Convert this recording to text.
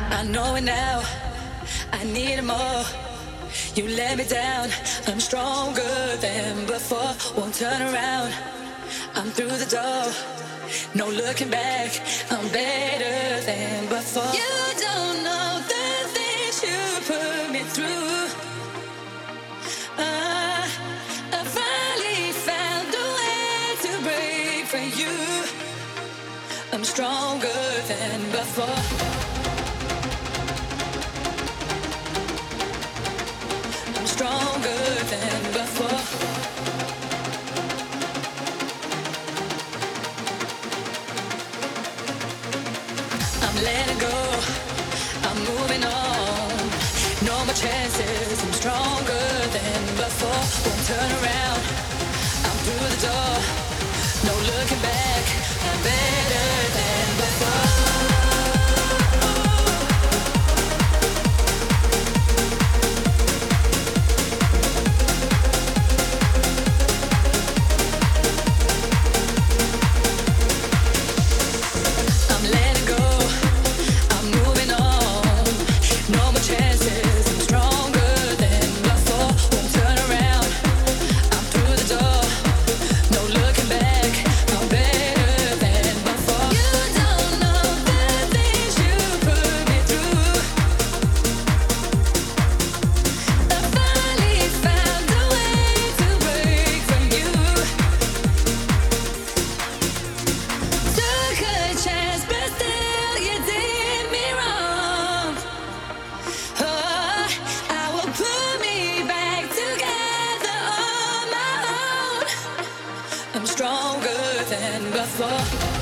I know it now. I need it more. You let me down. I'm stronger than before. Won't turn around. I'm through the door. No looking back. I'm better than before. You don't know the things you put me through. I finally found a way to break for you. I'm stronger than before. I'm stronger than before. I'm letting go. I'm moving on. No more chances. I'm stronger than before. Won't turn around. I'm through the door. No looking back. I'm better than before. I'm stronger than before.